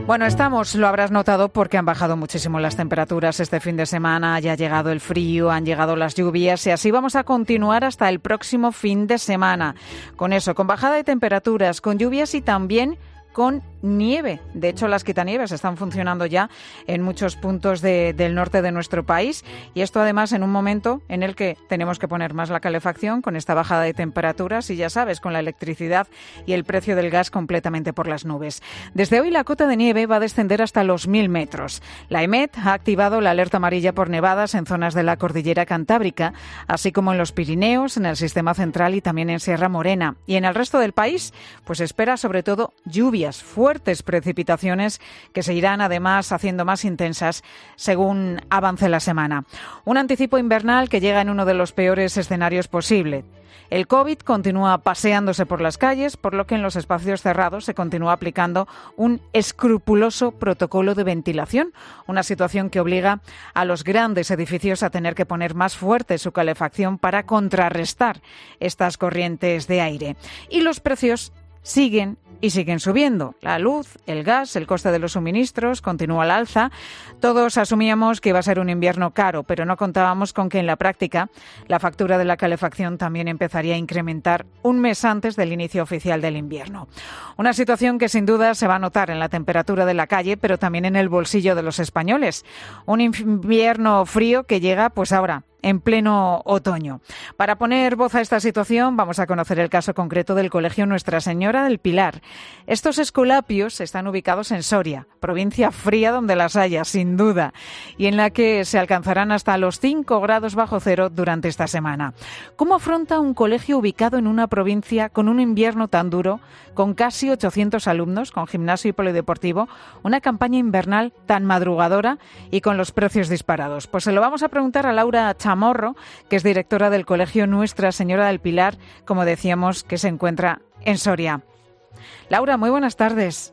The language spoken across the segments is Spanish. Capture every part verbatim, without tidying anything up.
Bueno, estamos, lo habrás notado, porque han bajado muchísimo las temperaturas este fin de semana, ya ha llegado el frío, han llegado las lluvias y así vamos a continuar hasta el próximo fin de semana. Con eso, con bajada de temperaturas, con lluvias y también con nieve. De hecho, las quitanieves están funcionando ya en muchos puntos de, del norte de nuestro país y esto además en un momento en el que tenemos que poner más la calefacción con esta bajada de temperaturas y ya sabes, con la electricidad y el precio del gas completamente por las nubes. Desde hoy la cota de nieve va a descender hasta los mil metros. La EMET ha activado la alerta amarilla por nevadas en zonas de la cordillera cantábrica, así como en los Pirineos, en el sistema central y también en Sierra Morena. Y en el resto del país, pues espera sobre todo lluvias fuertes precipitaciones que se irán además haciendo más intensas según avance la semana. Un anticipo invernal que llega en uno de los peores escenarios posibles. El COVID continúa paseándose por las calles, por lo que en los espacios cerrados se continúa aplicando un escrupuloso protocolo de ventilación, una situación que obliga a los grandes edificios a tener que poner más fuerte su calefacción para contrarrestar estas corrientes de aire. Y los precios siguen y siguen subiendo. La luz, el gas, el coste de los suministros continúa al alza. Todos asumíamos que iba a ser un invierno caro, pero no contábamos con que en la práctica la factura de la calefacción también empezaría a incrementar un mes antes del inicio oficial del invierno. Una situación que sin duda se va a notar en la temperatura de la calle, pero también en el bolsillo de los españoles. Un invierno frío que llega pues ahora, en pleno otoño. Para poner voz a esta situación, vamos a conocer el caso concreto del Colegio Nuestra Señora del Pilar. Estos escolapios están ubicados en Soria, provincia fría donde las haya, sin duda, y en la que se alcanzarán hasta los cinco grados bajo cero durante esta semana. ¿Cómo afronta un colegio ubicado en una provincia con un invierno tan duro, con casi ochocientos alumnos, con gimnasio y polideportivo, una campaña invernal tan madrugadora y con los precios disparados? Pues se lo vamos a preguntar a Laura Chamorro, que es directora del Colegio Nuestra Señora del Pilar, como decíamos, que se encuentra en Soria. Laura, muy buenas tardes.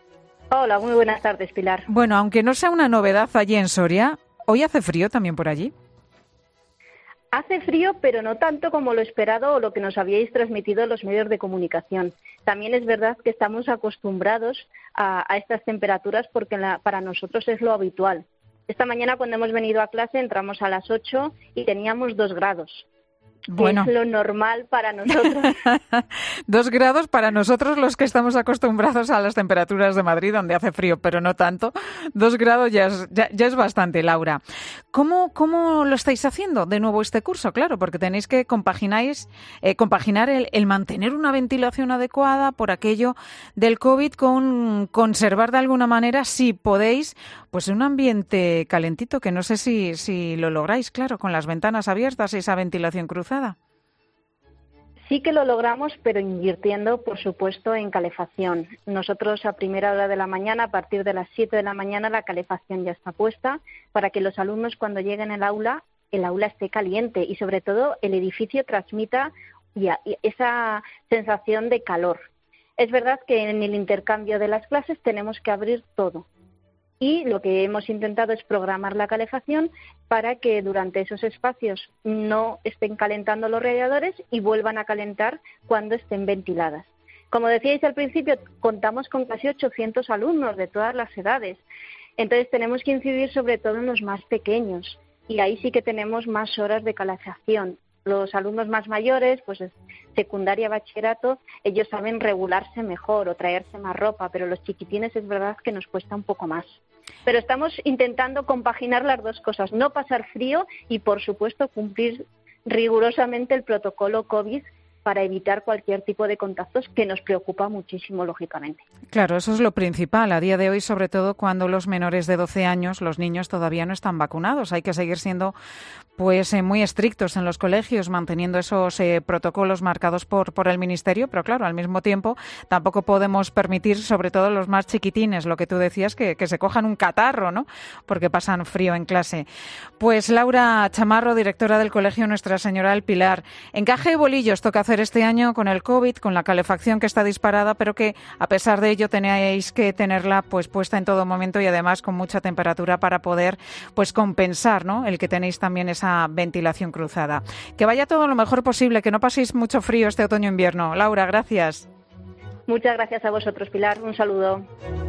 Hola, muy buenas tardes, Pilar. Bueno, aunque no sea una novedad allí en Soria, ¿hoy hace frío también por allí? Hace frío, pero no tanto como lo esperado o lo que nos habíais transmitido los medios de comunicación. También es verdad que estamos acostumbrados a, a estas temperaturas porque la, para nosotros es lo habitual. Esta mañana cuando hemos venido a clase entramos a las ocho y teníamos dos grados. Bueno. Es lo normal para nosotros. Dos grados para nosotros los que estamos acostumbrados a las temperaturas de Madrid, donde hace frío, pero no tanto. Dos grados ya es, ya, ya es bastante, Laura. ¿Cómo, ¿Cómo lo estáis haciendo de nuevo este curso? Claro, porque tenéis que compagináis, eh, compaginar el, el mantener una ventilación adecuada por aquello del COVID con conservar de alguna manera, si podéis, pues un ambiente calentito, que no sé si, si lo lográis, claro, con las ventanas abiertas y esa ventilación cruzada. Sí que lo logramos, pero invirtiendo, por supuesto, en calefacción. Nosotros a primera hora de la mañana, a partir de las siete de la mañana, la calefacción ya está puesta para que los alumnos cuando lleguen al aula, el aula esté caliente y sobre todo el edificio transmita esa sensación de calor. Es verdad que en el intercambio de las clases tenemos que abrir todo. Y lo que hemos intentado es programar la calefacción para que durante esos espacios no estén calentando los radiadores y vuelvan a calentar cuando estén ventiladas. Como decíais al principio, contamos con casi ochocientos alumnos de todas las edades. Entonces tenemos que incidir sobre todo en los más pequeños y ahí sí que tenemos más horas de calefacción. Los alumnos más mayores, pues secundaria, bachillerato, ellos saben regularse mejor o traerse más ropa, pero los chiquitines es verdad que nos cuesta un poco más. Pero estamos intentando compaginar las dos cosas, no pasar frío y, por supuesto, cumplir rigurosamente el protocolo COVID para evitar cualquier tipo de contactos que nos preocupa muchísimo, lógicamente. Claro, eso es lo principal. A día de hoy, sobre todo cuando los menores de doce años, los niños todavía no están vacunados. Hay que seguir siendo pues eh, muy estrictos en los colegios, manteniendo esos eh, protocolos marcados por, por el Ministerio, pero claro, al mismo tiempo tampoco podemos permitir, sobre todo los más chiquitines, lo que tú decías, que, que se cojan un catarro, ¿no? Porque pasan frío en clase. Pues Laura Chamorro, directora del Colegio Nuestra Señora del Pilar. Encaje de bolillos toca hacer este año con el COVID, con la calefacción que está disparada, pero que a pesar de ello tenéis que tenerla pues puesta en todo momento y además con mucha temperatura para poder pues compensar, ¿no?, el que tenéis también esa ventilación cruzada. Que vaya todo lo mejor posible, que no paséis mucho frío este otoño-invierno. Laura, gracias. Muchas gracias a vosotros, Pilar. Un saludo.